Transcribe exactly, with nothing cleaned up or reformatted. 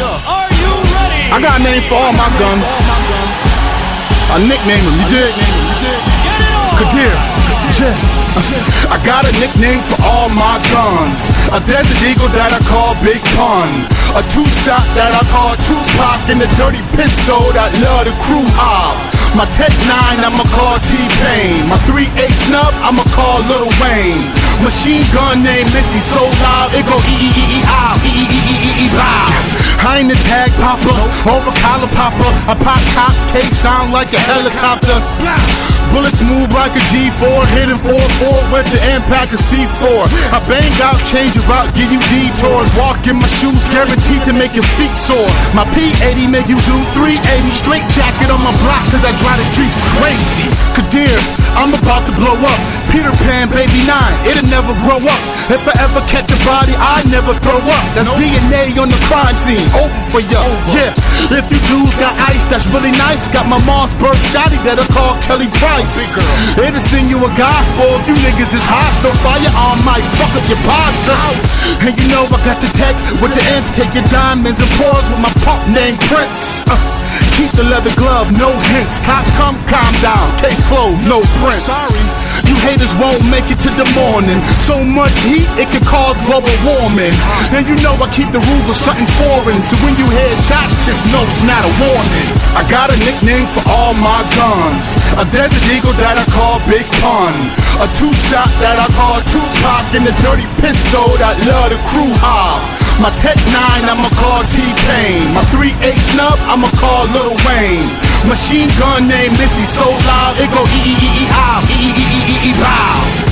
Are you ready? I got a name for all my guns. I nickname them, you dig? Qadir. Yeah. I got a nickname for all my guns. A Desert Eagle that I call Big Pun. A two-shot that I call Tupac. And a dirty pistol that love the crew hop. My Tech nine I'ma call T-Pain. My three H nub I'ma call Lil Wayne. Machine gun named Missy so loud it go e e e e ow e e e e e e loud. I ain't a tag popper, over collar popper. I pop cops, cake sound like a helicopter. Bullets move like a G four, hitting four four with the impact of C four. I bang out, change your route, give you detours. Walk in my shoes, guaranteed to make your feet sore. My P eighty make you do three eighty. Straight jacket on my block, cause I drive the streets crazy. Qadir, I'm about to blow up. Peter Pan, baby nine, it'll never grow up. If I ever catch a body, I never throw up. That's D N A on the crime scene, over for ya. Yeah, if you dudes got ice, that's really nice. Got my Mossberg shotty that I call Kelly Price. It'll sing you a gospel if you niggas is hostile. Firearm might fuck up your posture. And you know I got the tech with the F, take your diamonds and pause with my pump named Prince. Uh, keep the leather glove, no hints. Cops come, calm down, case closed, no prints. Sorry, you haters won't make it to the morning. So much heat, it can cause global warming. And you know I keep the rules of something foreign. So when you hear shots, just know it's not a warning. I got a nickname for all my guns. A Desert Eagle that I call Big Pun. A two-shot that I call Tupac. And a dirty pistol that love the crew hop. My Tech nine I'ma call T-Pain. My three H nub I'ma call Lil Wayne. Machine gun named Missy so loud it go e e e e ow e e e e e e loud.